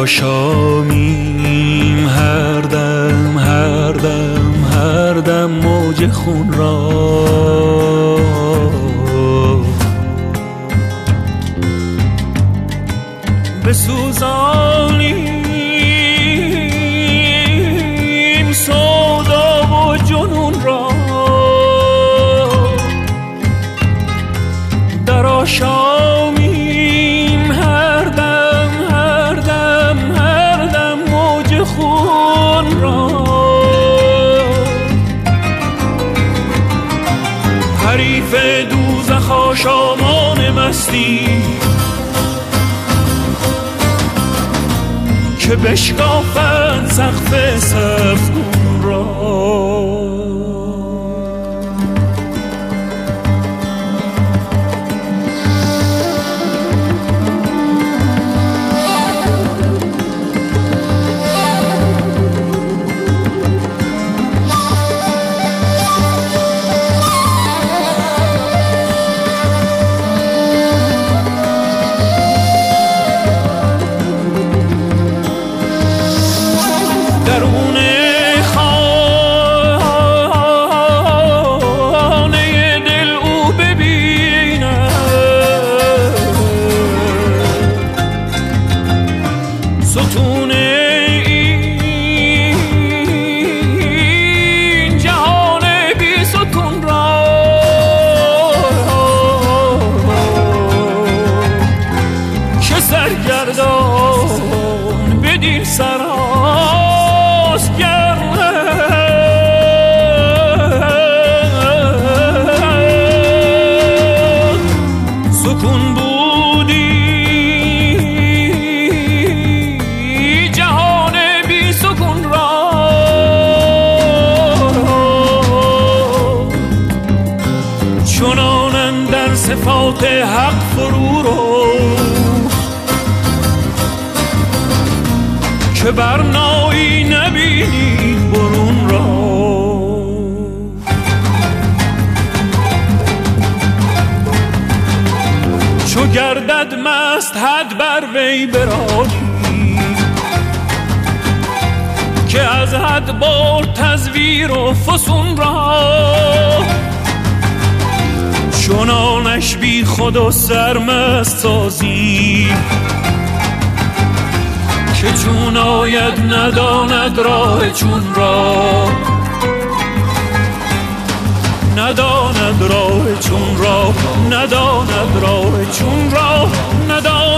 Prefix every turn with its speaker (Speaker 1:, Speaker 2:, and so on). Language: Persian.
Speaker 1: آشامیم هر دم هر دم هر دم موج خون را بسوزانیم سودا و جنون را در آشامیم هر دم هر دم هر دم موج خون را حریف دوزخ آشامان مستی که بشکافند سقف سبزگون را سرگردان بدین سراز گرمه سکون بودی جهان بی سکون را چنانن در صفات حق فرو رو که برنایی نبینی برون را چو گردد مست حد بر وی برانی که از حد برد تزویر و فسون را چنانش بی خود و سرمست سازی که چون آید نداند راه چون را نداند راه چون را نداند راه چون را نداند